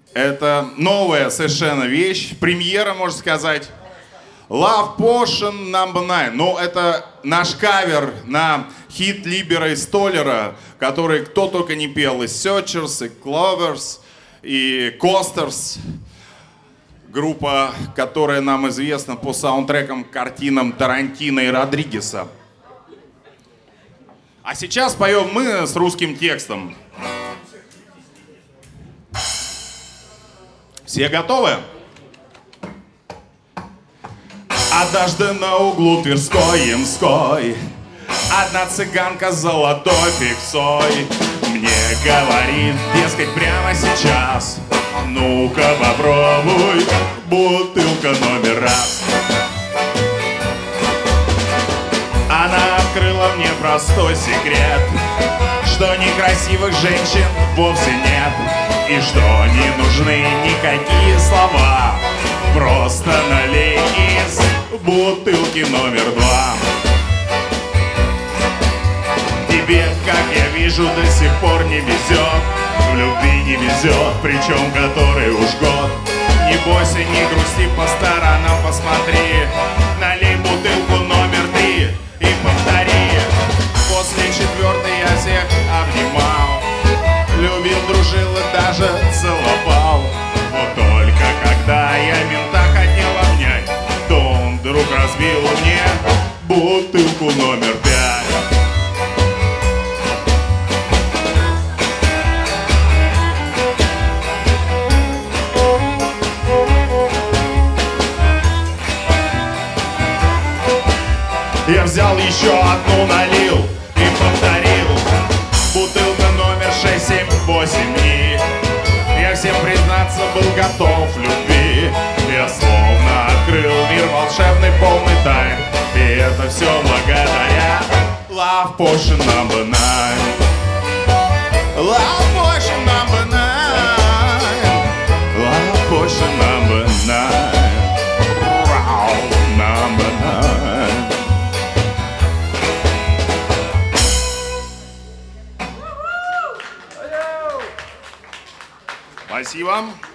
Это новая совершенно вещь, премьера, можно сказать. Love Potion No. 9. Ну, это наш кавер на хит Либера и Столлера, который кто только не пел. И Searchers, и Clovers, и Coasters. Группа, которая нам известна по саундтрекам к картинам Тарантино и Родригеса. А сейчас поем мы с русским текстом. Все готовы? Однажды на углу Тверской и Мской одна цыганка с золотой фиксой мне говорит, дескать, прямо сейчас: ну-ка попробуй, бутылка номер раз. Она открыла мне простой секрет, что некрасивых женщин вовсе нет, и что не нужны никакие слова. Просто налей из бутылки номер 2. Тебе, как я вижу, до сих пор не везет, в любви не везет, причем который уж год. Не бойся, не грусти, по сторонам посмотри, налей бутылку номер 3 и повтори. После 4-й я всех обнимал, любил, дружил и даже целовал. Вот только когда я мента хотел обнять, то он вдруг разбил мне бутылку номер 5. Я взял еще одну, налил и повторил. Бутылка номер 6, 7, 8. И я всем признаться был готов в любви. Я словно открыл мир волшебный, полный тайн. И это все благодаря Love Potion No. 9. Love Potion No. 9. Love Potion No. 9. Спасибо.